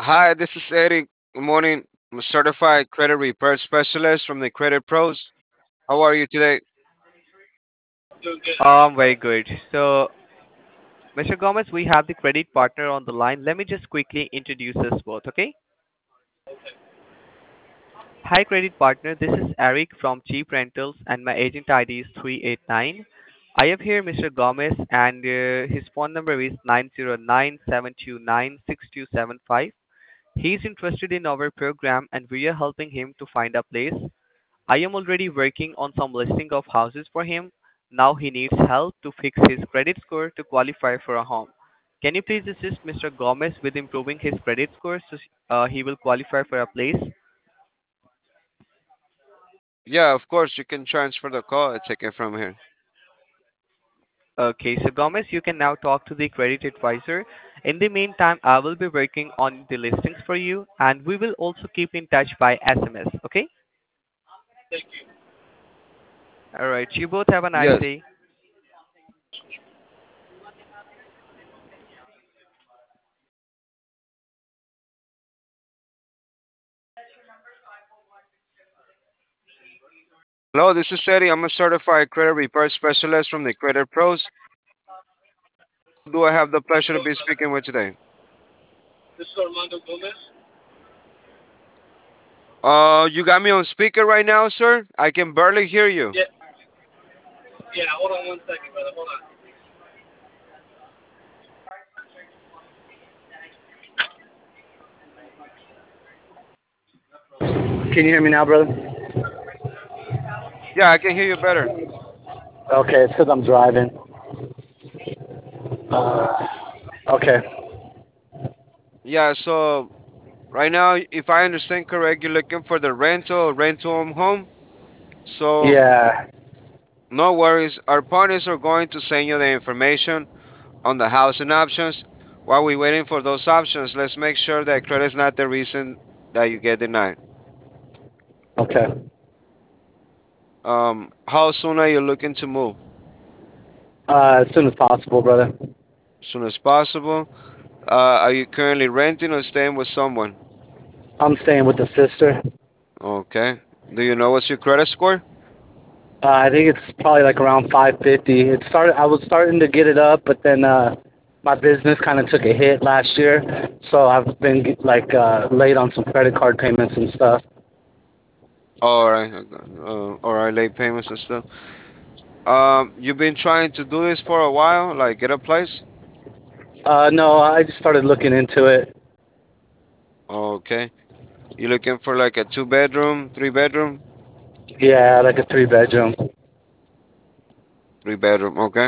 Hi, this is Eddie. Good morning. I'm a certified credit repair specialist from the Credit Pros. How are you today? Very good. So, Mr. Gomez, we have the credit partner on the line. Let me just quickly introduce us both, okay? Hi, credit partner. This is Eric from Cheap Rentals, and my agent ID is 389. I have here Mr. Gomez, and his phone number is 909-729-6275. He is interested in our program, and we are helping him to find a place. I am already working on some listing of houses for him. Now he needs help to fix his credit score to qualify for a home. Can you please assist Mr. Gomez with improving his credit score so he will qualify for a place? Yeah, of course, you can transfer the call and take it from here. Okay, so Gomez, you can now talk to the credit advisor. In the meantime, I will be working on the listings for you, and we will also keep in touch by SMS. Okay? All right. You both have a nice Yes. day. Hello, this is Eddie. I'm a certified credit repair specialist from the Credit Pros. Who do I have the pleasure to be speaking with today? You got me on speaker right now, sir? I can barely hear you. Can you hear me now, brother? Yeah, I can hear you better. Okay, it's because I'm driving. Okay. Yeah, so right now, if I understand correct, you're looking for the rental home. So Yeah. no worries. Our partners are going to send you the information on the housing options. While we're waiting for those options, let's make sure that credit is not the reason that you get denied. Okay. How soon are you looking to move? As soon as possible, brother. As soon as possible. Are you currently renting or staying with someone? I'm staying with the sister. Okay. Do you know what's your credit score? I think it's probably like around 550. It started. I was starting to get it up, but then my business kind of took a hit last year, so I've been late on some credit card payments and stuff. All right. All right. Late payments and stuff. You've been trying to do this for a while, like get a place. No, I just started looking into it. Okay. You looking for like a two-bedroom, three-bedroom, Yeah, like a 3 bedroom. three-bedroom. Okay.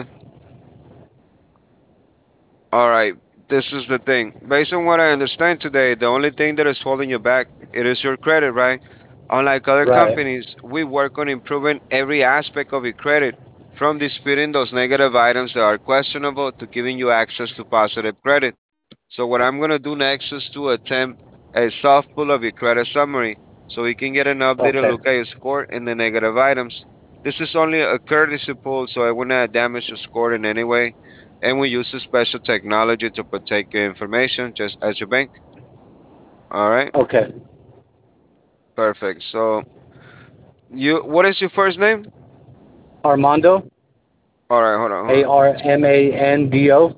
All right. This is the thing. Based on what I understand today, the only thing that is holding you back, it is your credit, right? Unlike other Right. companies, we work on improving every aspect of your credit, from disputing those negative items that are questionable to giving you access to positive credit. So what I'm gonna do next is to attempt a soft pull of your credit summary, so we can get an updated Okay. look at your score and the negative items. This is only a courtesy pull, so I will not damage your score in any way, and we use a special technology to protect your information, just as your bank. All right, Okay. perfect. So what is your first name? Armando. All right, hold on, hold on, Armando.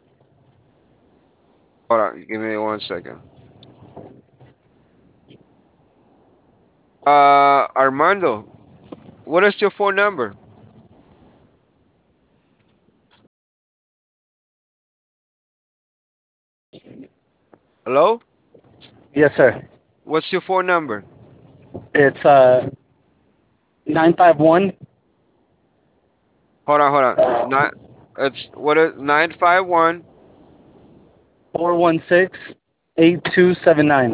hold on. Give me 1 second. Armando, what is your phone number? Hello, Yes, sir. what's your phone number? It's 951 Hold on. Not it's what is 951 416 8279.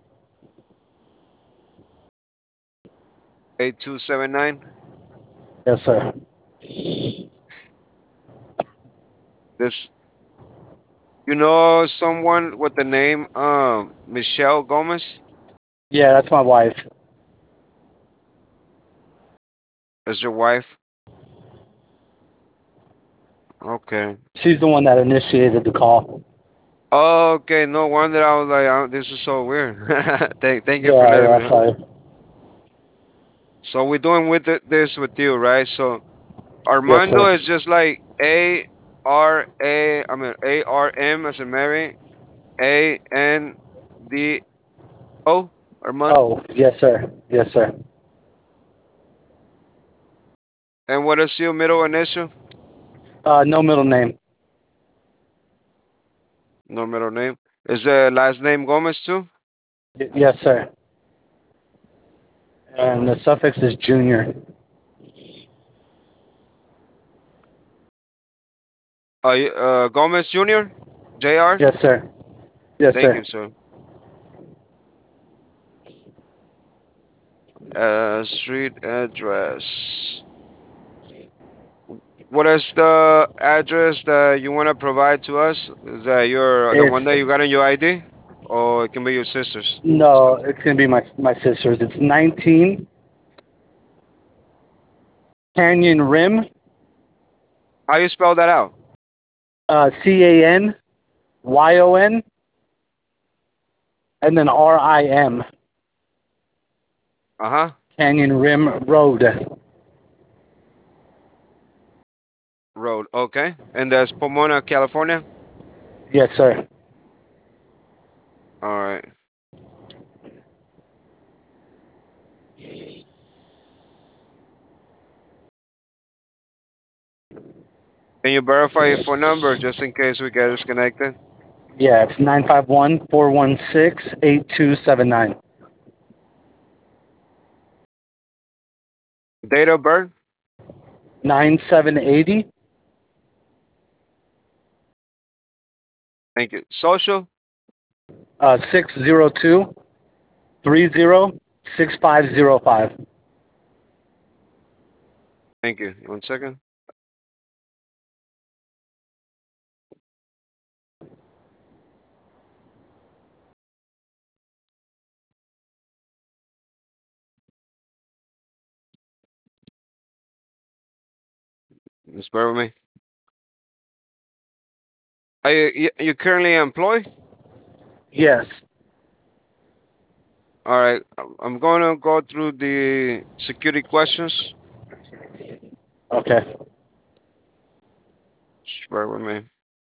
8279. Yes, sir. This you know someone with the name Michelle Gomez Yeah, that's my wife. as your wife? Okay. She's the one that initiated the call. Okay, no wonder I was like, this is so weird. Thank you for Yeah, letting yeah, me know. sorry. So we're doing with this with you, right? So Yes, Armando sir. is just like ARM as in Mary, ANDO, Armando. Oh, yes, sir. Yes, sir. And what is your middle initial? No middle name. No middle name. Is the last name Gomez too? Yes, sir. And the suffix is junior. Gomez Jr. Jr. Yes, sir. Yes, Thank you, sir. sir. Street address. What is the address that you want to provide to us? Is that your the one It's that you got in your ID, or it can be your sister's? no, it's gonna be my sister's. It's 19 Canyon Rim. How you spell that out? CANYON and then RIM. Uh huh. Canyon Rim Road. Road. Okay. And that's Pomona, California. Yes, sir. All right. Can you verify your phone number just in case we get disconnected? Yeah, it's 951-416-8279. 'Date of birth? 9780 Thank you. Social? 602-306505. Thank you. 1 second. Just bear with me. Are you currently employed? Yes. All right. I'm going to go through the security questions. Okay. Just bear with me.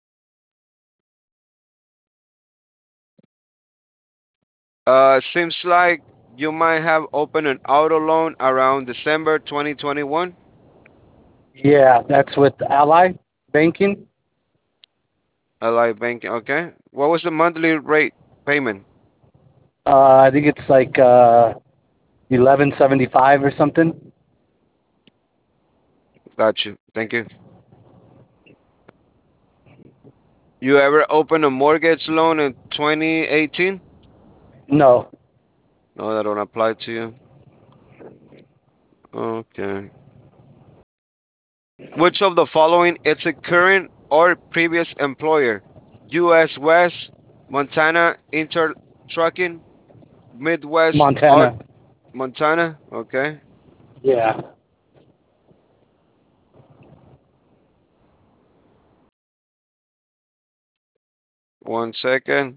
Seems like you might have opened an auto loan around December 2021. Yeah, that's with Ally Banking. Ally Bank. Okay. What was the monthly rate payment? I think it's like 1175 or something. Got you. Thank you. You ever opened a mortgage loan in 2018? No. No, that don't apply to you. Okay. Which of the following is a current or previous employer? U.S. West, Montana Inter Trucking, Midwest Art, Montana. Montana. Okay. Yeah. 1 second.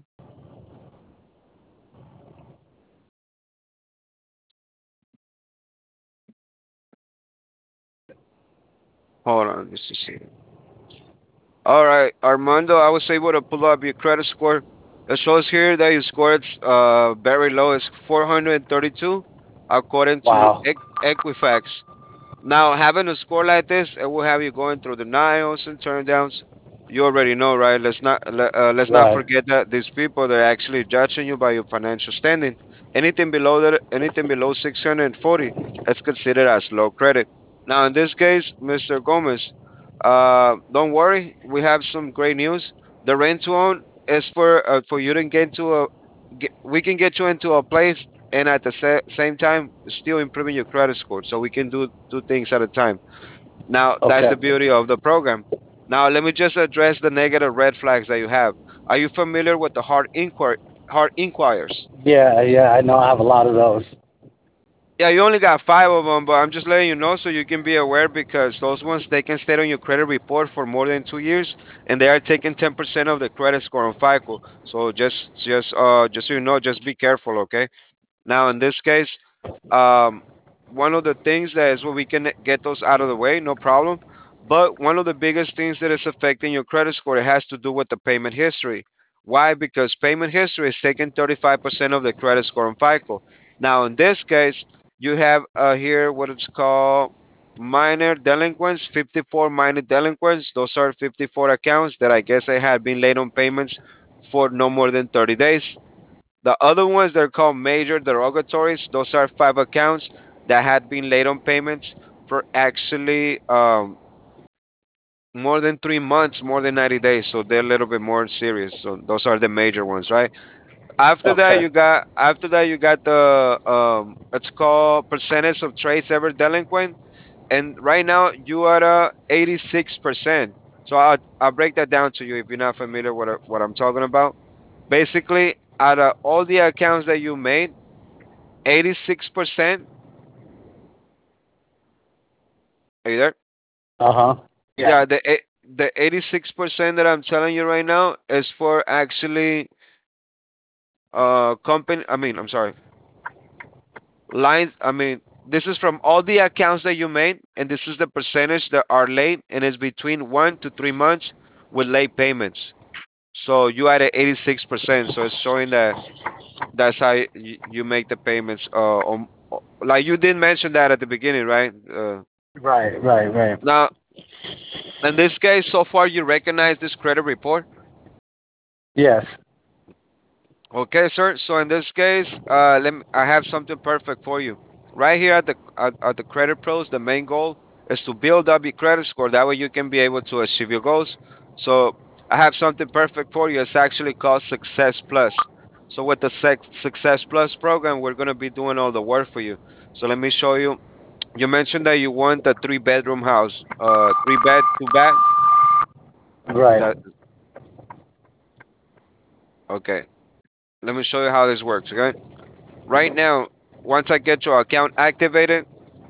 Hold on, just a second. All right, Armando, I was able to pull up your credit score. It shows here that you scored very low. It's 432 according to Wow. Equifax. Now, having a score like this, it will have you going through denials and turndowns. You already know, right? Let's not Right. forget that these people they're actually judging you by your financial standing. Anything below 640 is considered as low credit. Now, in this case, Mr. Gomez, don't worry, we have some great news. The rent to own is for you to get we can get you into a place and at the same time still improving your credit score so we can do two things at a time. Now that's Okay. the beauty of the program. Now let me just address the negative red flags that you have. Are you familiar with the hard inquiries? Yeah, yeah, I know I have a lot of those. Yeah, you only got five of them, but I'm just letting you know so you can be aware because those ones they can stay on your credit report for more than 2 years, and they are taking 10% of the credit score on FICO. So just so you know, just be careful, okay? Now in this case, um, one of the things that is where we can get those out of the way, no problem. But one of the biggest things that is affecting your credit score, it has to do with the payment history. Why? Because payment history is taking 35% of the credit score on FICO. Now, in this case, you have here what it's called minor delinquents, 54 minor delinquents. Those are 54 accounts that I guess I had been late on payments for no more than 30 days. The other ones they're called major derogatories. Those are five accounts that had been late on payments for actually more than 3 months, more than 90 days. So they're a little bit more serious. So those are the major ones, right? Okay. After that you got the it's called percentage of trades ever delinquent, and right now you are at 86%. So I'll break that down to you if you're not familiar with what I'm talking about. Basically, out of all the accounts that you made, 86%. Are you there? Uh-huh. Yeah. Yeah, the 86% that I'm telling you right now is for actually company. I'm sorry, lines. This is from all the accounts that you made, and this is the percentage that are late, and it's between 1 to 3 months with late payments. So you are at 86%. So it's showing that that's how you make the payments. Like you did mention that at the beginning, right? Right, right, right. Now, in this case, so far you recognize this credit report. Yes. Okay, sir. So in this case, I have something perfect for you. Right here at the Credit Pros, the main goal is to build up your credit score. That way you can be able to achieve your goals. So I have something perfect for you. It's actually called Success Plus. So with the Success Plus program, we're gonna be doing all the work for you. So let me show you. You mentioned that you want a three-bedroom house, three bed, two bath. Right. That okay. Let me show you how this works. Okay. Right now, once I get your account activated,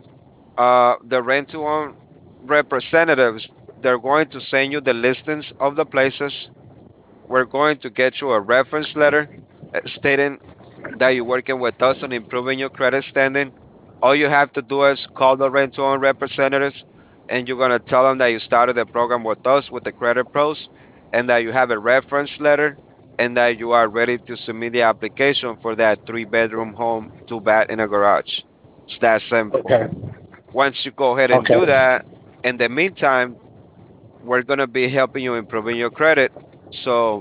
the rent to own representatives, they're going to send you the listings of the places. We're going to get you a reference letter stating that you're working with us on improving your credit standing. All you have to do is call the rent to own representatives, and you're going to tell them that you started the program with us with the credit pros, and that you have a reference letter, and that you are ready to submit the application for that three-bedroom home, two bath, and a garage. It's that simple. Okay. Once you go ahead and Okay. do that, in the meantime, we're going to be helping you improving your credit. So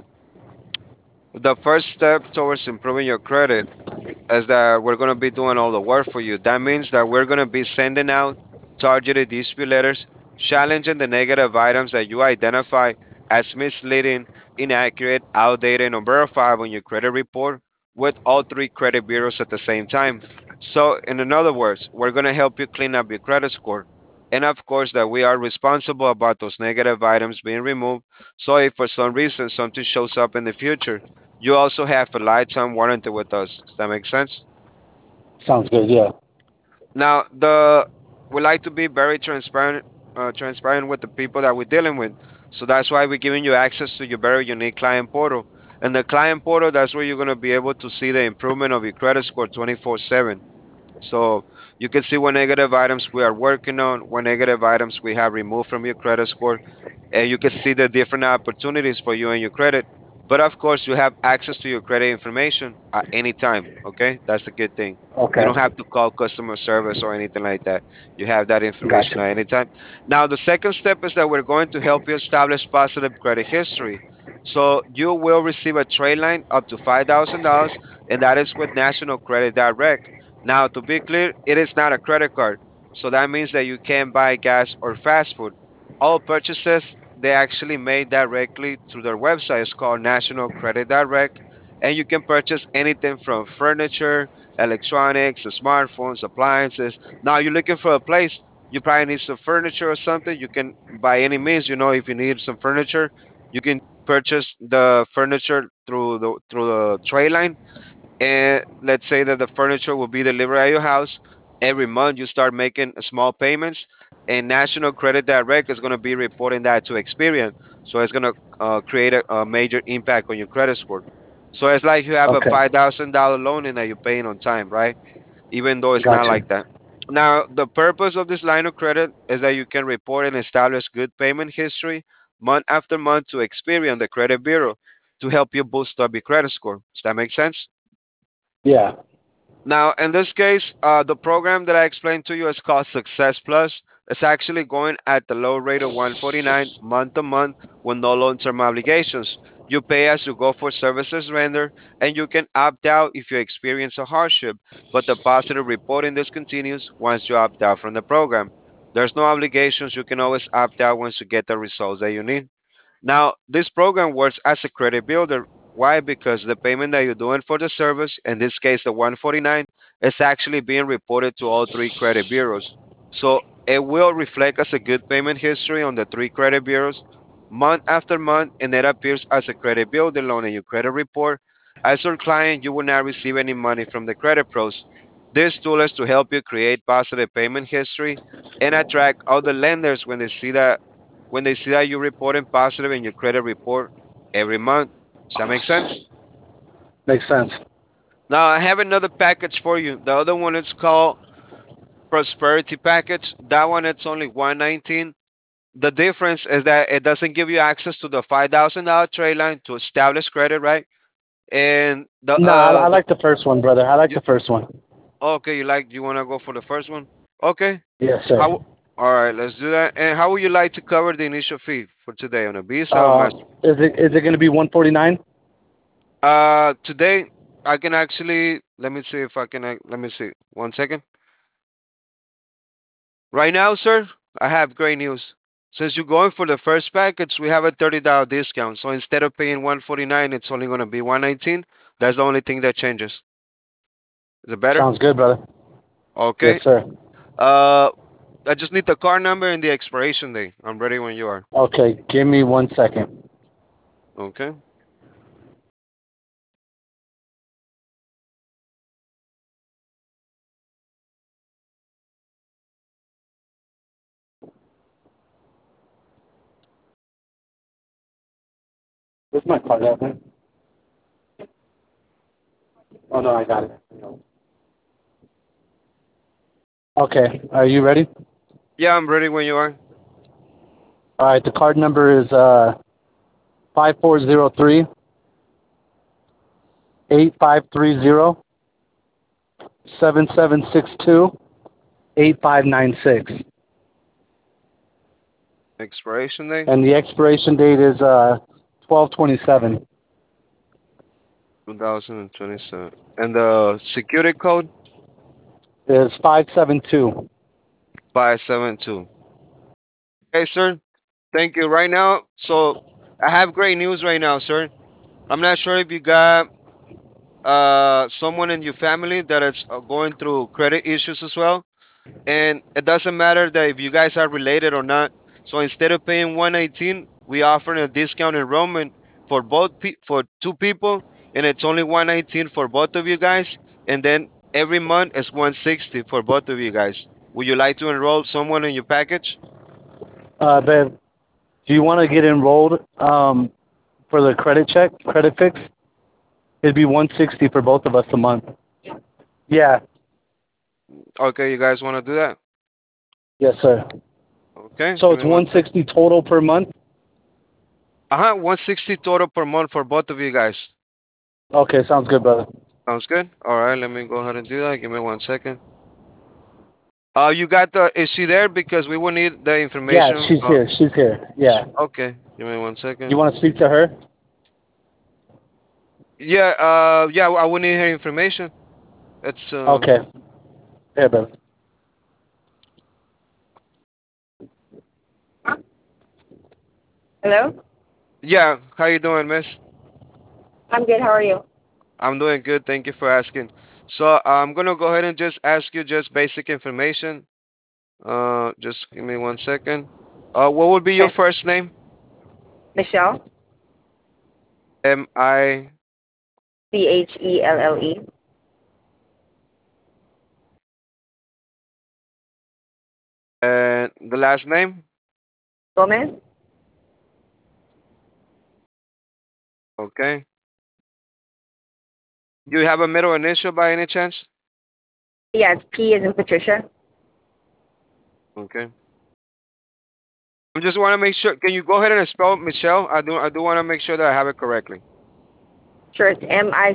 the first step towards improving your credit is that we're going to be doing all the work for you. That means that we're going to be sending out targeted dispute letters, challenging the negative items that you identify as misleading, inaccurate, outdated, and unverifiable on your credit report with all three credit bureaus at the same time. So, in other words, we're going to help you clean up your credit score. And of course, that we are responsible about those negative items being removed. So, if for some reason something shows up in the future, you also have a lifetime warranty with us. Does that make sense? Sounds good. Yeah. Now, the we like to be very transparent with the people that we're dealing with. So that's why we're giving you access to your very unique client portal. And the client portal, that's where you're going to be able to see the improvement of your credit score 24/7. So you can see what negative items we are working on, what negative items we have removed from your credit score, and you can see the different opportunities for you and your credit. But of course, you have access to your credit information at any time. Okay, that's the good thing. You Okay. don't have to call customer service or anything like that. You have that information Gotcha. at any time. Now, the second step is that we're going to help you establish positive credit history. So you will receive a trade line up to $5,000, and that is with National Credit Direct. Now, to be clear, it is not a credit card. So that means that you can buy gas or fast food. All purchases they actually made directly through their website. It's called National Credit Direct, and you can purchase anything from furniture, electronics, smartphones, appliances. Now you're looking for a place. You probably need some furniture or something. You can by any means, if you need some furniture, you can purchase the furniture through the trade line, and let's say that the furniture will be delivered at your house. Every month you start making small payments, and National Credit Direct is going to be reporting that to Experian. So it's going to create a major impact on your credit score. So it's like you have a Okay. $5,000 loan and that you're paying on time, right? Even though it's not Gotcha. like that. Now, the purpose of this line of credit is that you can report and establish good payment history month after month to Experian, the credit bureau, to help you boost up your credit score. Does that make sense? Yeah. Now, in this case, the program that I explained to you is called Success Plus. It's actually going at the low rate of 149 month to month with no long-term obligations. You pay as you go for services rendered, and you can opt out if you experience a hardship, but the positive reporting discontinues once you opt out from the program. There's no obligations. You can always opt out once you get the results that you need. Now, this program works as a credit builder. Why? Because the payment that you're doing for the service, in this case the 149, is actually being reported to all three credit bureaus. So it will reflect as a good payment history on the three credit bureaus month after month, and it appears as a credit builder loan in your credit report. As your client, you will not receive any money from the credit pros. This tool is to help you create positive payment history and attract other lenders when they see that you're reporting positive in your credit report every month. Does that make sense? Makes sense. Now I have another package for you. The other one is called Prosperity Package. That one it's only 119. The difference is that it doesn't give you access to the $5,000 trade line to establish credit, right? And No, I like the first one, brother. I like you, the first one. okay, you wanna go for the first one? Okay. Yes, sir. How all right, let's do that. And how would you like to cover the initial fee for today on a Visa or Uh, Master? is it going to be 149? Today I can actually let me see if I can. Let me see. One second. Right now, sir, I have great news. Since you're going for the first package, we have a $30 discount. So instead of paying 149, it's only gonna be 119. That's the only thing that changes. Is it better? Sounds good, brother. Yes, Okay. sir. Uh, I just need the card number and the expiration date. I'm ready when you are. Okay, give me 1 second. Okay. Where's my card at, man? Oh, no, I got it. Okay, are you ready? Yeah, I'm ready when you are. All right, the card number is 5403-8530-7762-8596. Expiration date And the expiration date is 12/27. 2027. And the security code Is 572. 572. Okay, sir. Thank you. Right now, so I have great news right now, sir. I'm not sure if you got someone in your family that is going through credit issues as well, and it doesn't matter that if you guys are related or not. So instead of paying 118, we offer a discount enrollment for for two people, and it's only 119 for both of you guys, and then every month is 160 for both of you guys. Would you like to enroll someone in your package? Babe, do you want to get enrolled for the credit fix? It'd be 160 for both of us a month. Yeah, Okay, you guys want to do that? yes, sir. Okay, So give it's me one second. 160 total per month? 160 total per month for both of you guys. Okay, sounds good, brother. Sounds good. All right, let me go ahead and do that. Give me one second. You got the? Is she there? Because we will need the Yeah, information. she's here. She's here. Yeah. Okay, give me one You second. want to speak to her? Yeah. Yeah. I will need her information. It's Okay. Here, brother. Hello? Yeah. How you doing, Miss? I'm good. How are you? I'm doing good. Thank you for asking. So I'm gonna go ahead and just ask you just basic information. Just give me one second. What would be your Okay. first name? Michelle? MI. Chelle. And the last name? Gomez? Okay. Do you have a middle initial by any chance? Yeah, it's P as in Patricia. Okay. I just want to make sure. Can you go ahead and spell Michelle? I do want to make sure that I have it correctly. Sure, it's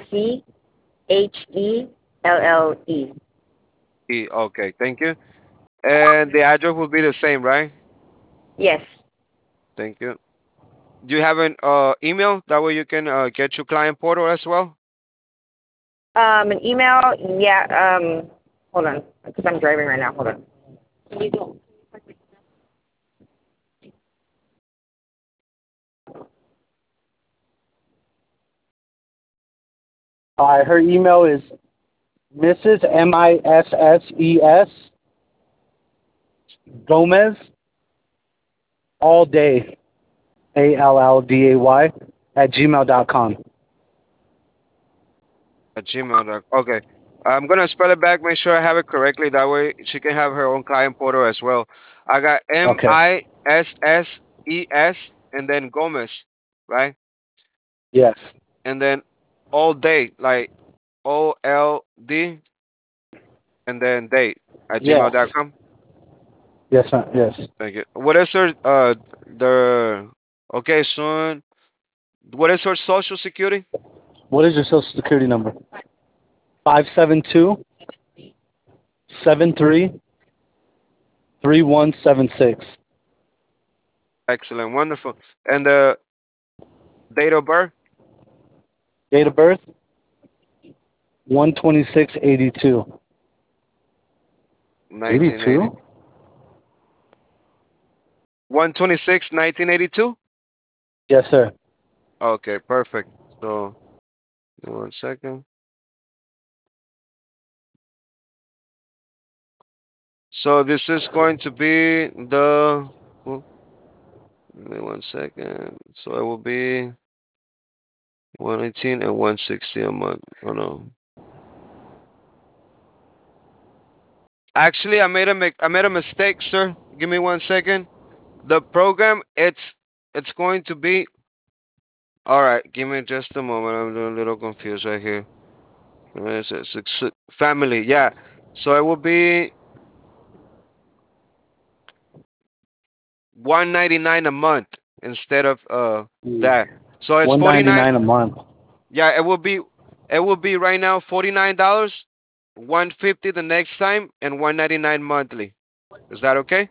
Michelle. Okay, thank you. And the address will be the same, right? Yes. Thank you. Do you have an email? That way you can get your client portal as well. An email? Yeah, hold on, because I'm driving right now. Hold on. Can you go? Her email is Mrs. Misses Gomez all day ALLDAY at gmail.com. At Gmail. Okay. I'm gonna spell it back. Make sure I have it correctly. That way she can have her own client portal as well. I got Okay. Misses and then Gomez, right? Yes. And then all day, like OLD and then date at Yes. gmail.com. Yes, ma'am. Yes. Thank you. What is her the okay soon? What is her social security? What is your social security number? 572-73-3176. Excellent, wonderful. And the date of birth? Date of birth? 12682. 1980. 82? 126, 1982? Yes, sir. Okay, perfect. So, give me one second. So this is going to be the, oh, give me one second. So it will be 118 and 160 a month. Oh no. Actually, I made a mistake, sir. Give me one second. The program, it's going to be, all right, give me just a moment. I'm a little confused right here. It's family, yeah. So it will be 199 a month instead of that. So it's 49. 199 a month. Yeah, it will be right now $49, 150 the next time, and 199 monthly. Is that okay?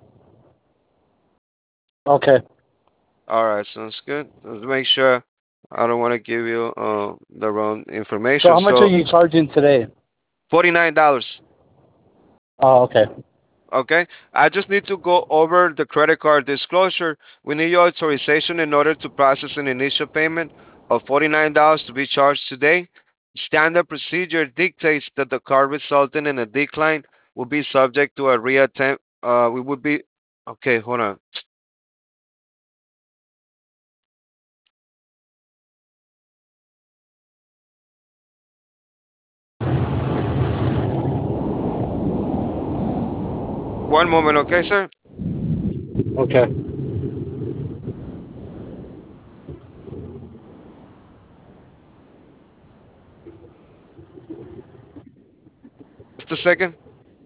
Okay. All right, sounds good. Let's make sure I don't want to give you the wrong So information. how much are So you charging today? $49. Oh, okay. Okay. I just need to go over the credit card disclosure. We need your authorization in order to process an initial payment of $49 to be charged today. Standard procedure dictates that the card resulting in a decline will be subject to a reattempt. We would be okay. Hold on. One moment, okay, sir. Okay. Just a second.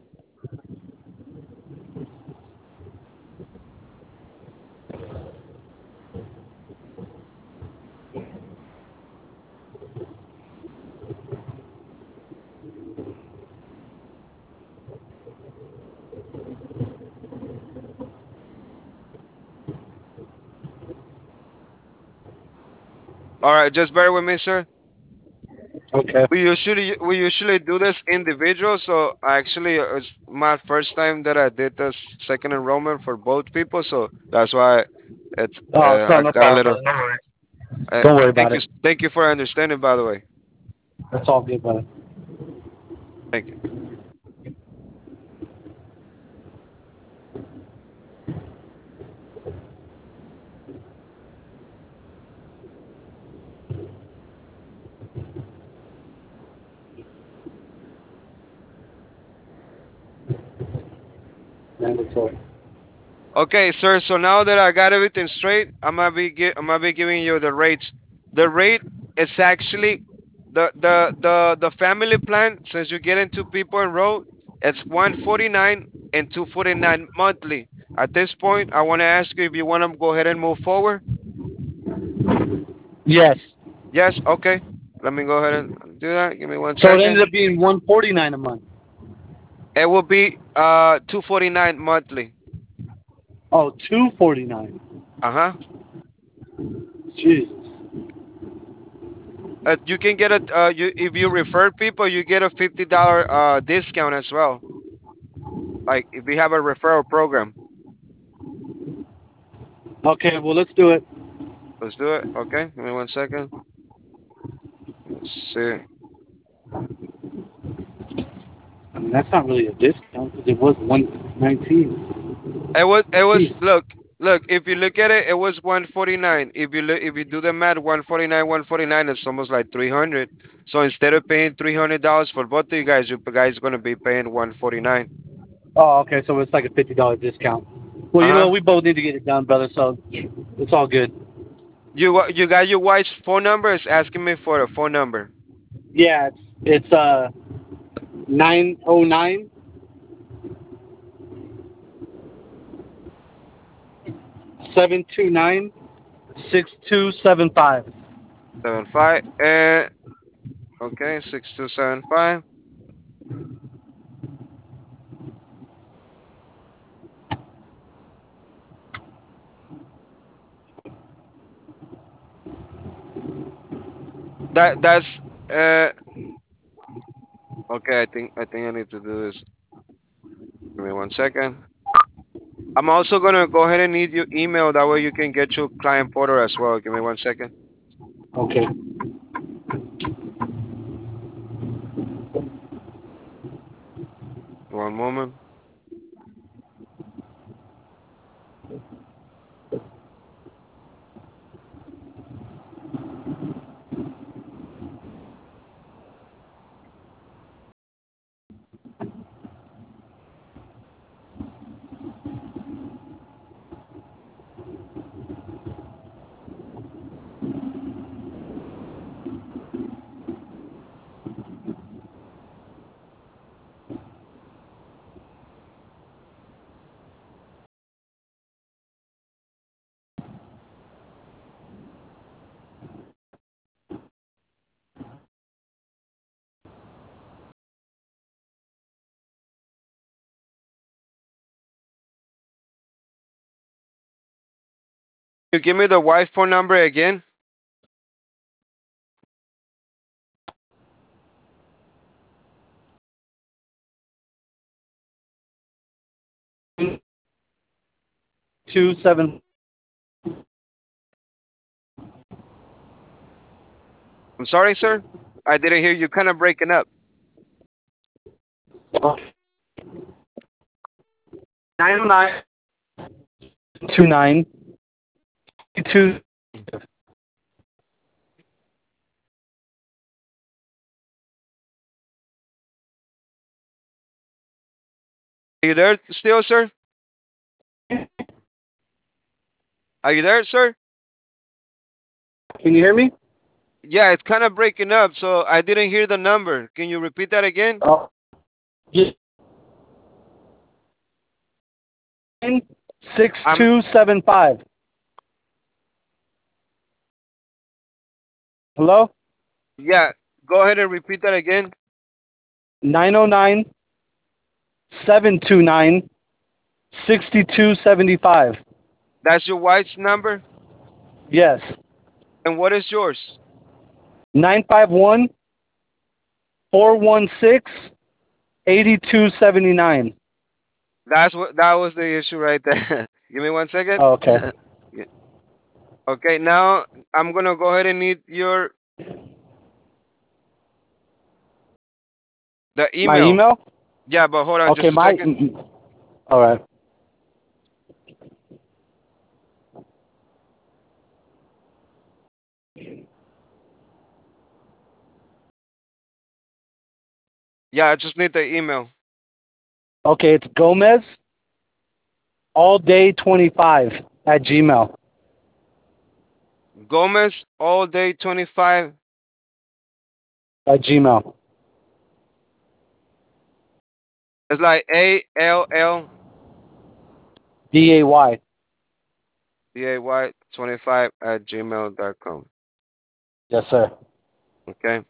All right, just bear with me, sir. Okay. We usually do this individual. So actually, it's my first time that I did this second enrollment for both people. So that's why it's Oh, no, I no got a problem, little. brother. No worries. Don't worry about it. Thank you for understanding. By the way, That's all good, brother. thank you. mandatory. Okay, sir. So now that I got everything straight, I'm gonna be giving you the rates. The rate is actually the family plan. Since you get into people enrolled, it's 149 and 249 monthly. At this point, I want to ask you if you want to go ahead and move forward. Yes. Yes. Okay. Let me go ahead and do that. Give me one So it ended second. up being 149 a month. It will be 249 monthly. Oh, 249. Uh huh. Jesus. You can get a you if you refer people, you get a $50 discount as well. Like if you have a referral program. Okay, well let's do it. Let's do it. Okay, give me one second. Let's see. I mean, that's not really a discount because it was 119. It was Jeez. look, if you look at it, it was 149. If you do the math, 149 is almost like 300. So instead of paying $300 for both of you guys gonna be paying 149. Oh, okay, so it's like a $50 discount. Well, you know, Uh-huh. we both need to get it done, brother, so it's all good. You got your wife's phone number? It's asking me for a phone number. Yeah, it's 909 729 6275. 75 and okay, 6275. That's okay. I think I need to do this. Give me one second. I'm also gonna go ahead and need your email. That way you can get your client portal as well. Give me one second. Okay. One moment. You give me the wife phone number again. 27. I'm sorry, sir. I didn't hear you. Kind of breaking up. 909 29 two. Are you there still, sir? Are you there, sir? Can you hear me? Yeah, it's kind of breaking up, so I didn't hear the number. Can you repeat that again? Oh, yeah. I'm 6275. Hello? yeah. Go ahead and repeat that again. 909 729 6275. That's your wife's number. Yes. And what is yours? 951 416 8279. That was the issue right there. Give me one second. Okay. Yeah. Okay, now I'm gonna go ahead and need the My email. email? Yeah, but hold on Okay, just a second. all right. Yeah, I just need the email. Okay, it's Gomez allday25 at Gmail. Gomez all day 25. At Gmail. It's like ALLDAY DAY. 25 at gmail.com. Yes, sir. Okay.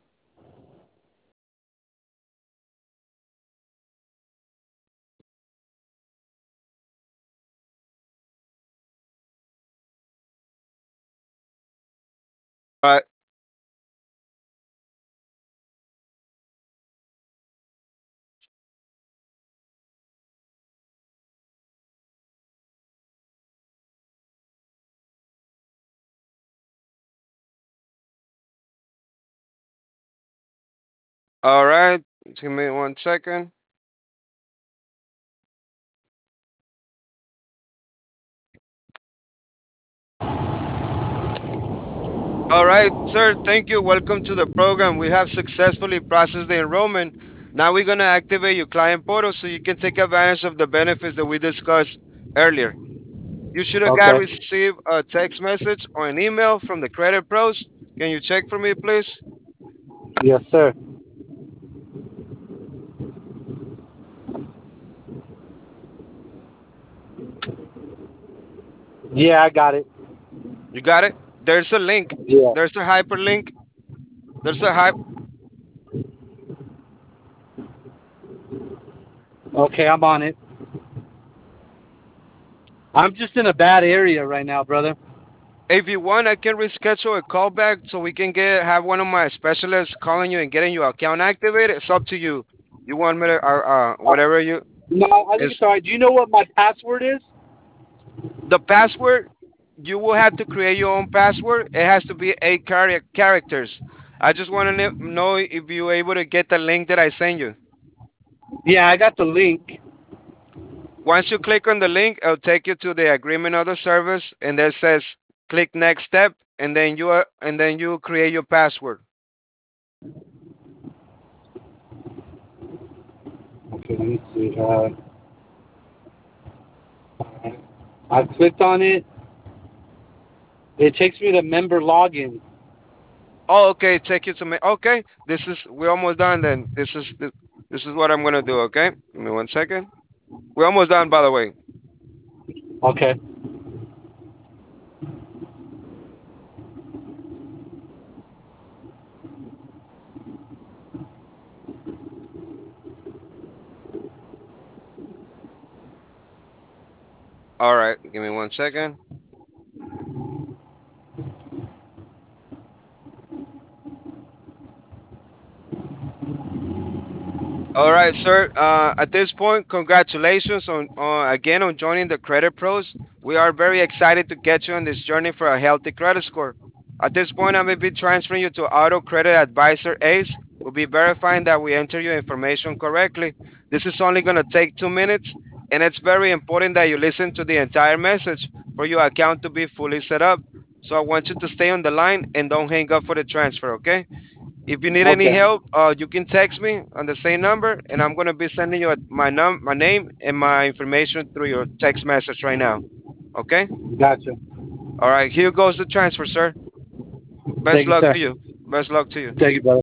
All right. All right. Give me 1 second. All right, sir. Thank you. Welcome to the program. We have successfully processed the enrollment. Now we're going to activate your client portal so you can take advantage of the benefits that we discussed earlier. You should have got Okay. received a text message or an email from the credit pros. Can you check for me, please? Yes, sir. Yeah, I got it. You got it? There's a link. Yeah. There's a hyperlink. There's a hype. Okay, I'm on it. I'm just in a bad area right now, brother. If you want, I can reschedule a callback so we can have one of my specialists calling you and getting your account activated. It's up to you. You want me to, Uh, whatever you no, I think is it's all right. Do you know what my password is? the password. You will have to create your own password. It has to be 8 characters. I just want to know if you're able to get the link that I sent you. Yeah, I got the link. Once you click on the link, it'll take you to the agreement of the service, and there says click next step, and then you create your password. Okay, let me see. I clicked on it. It takes me to member login. Oh, okay. Take you to me. Okay, we're almost done. Then this is what I'm gonna do. Okay, give me 1 second. We're almost done, by the way. Okay. All right, give me 1 second. All right, sir. At this point, congratulations on joining the Credit Pros. We are very excited to get you on this journey for a healthy credit score. At this point, I may be transferring you to Auto Credit Advisor Ace. We'll be verifying that we enter your information correctly. This is only going to take 2 minutes, and it's very important that you listen to the entire message for your account to be fully set up. So I want you to stay on the line and don't hang up for the transfer, okay? If you need any Okay. help, you can text me on the same number, and I'm gonna be sending you my name and my information through your text message right now. Okay? Gotcha. All right. Here goes the transfer, sir. Best Thank you, luck sir. to you. Best luck to you. Thank you, brother.